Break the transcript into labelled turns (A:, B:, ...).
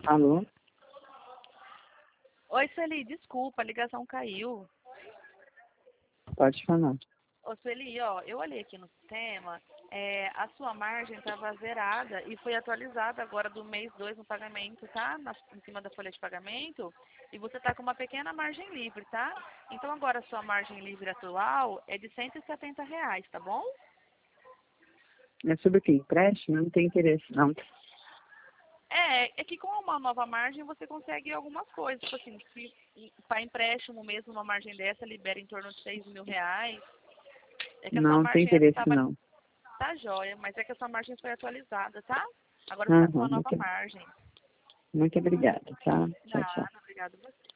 A: Alô?
B: Oi, Sueli, desculpa, a ligação caiu.
A: Pode falar.
B: Ô, Sueli, ó, eu olhei aqui no sistema, a sua margem estava zerada e foi atualizada agora do mês 2 no pagamento, tá? Em cima da folha de pagamento, e você está com uma pequena margem livre, tá? Então agora a sua margem livre atual é de R$ 170, tá bom?
A: É sobre o quê? Empréstimo? Não tem interesse, não.
B: É que com uma nova margem você consegue algumas coisas, tipo assim, se para empréstimo mesmo uma margem dessa libera em torno de R$ 6.000. É que a sua
A: Não tem
B: margem
A: interesse,
B: estava.
A: não.
B: Tá jóia, mas é que a sua margem foi atualizada, tá? Agora você está com
A: Aham,
B: uma nova margem.
A: muito obrigada, tá? Tchau, tchau.
B: Nada, obrigada a você.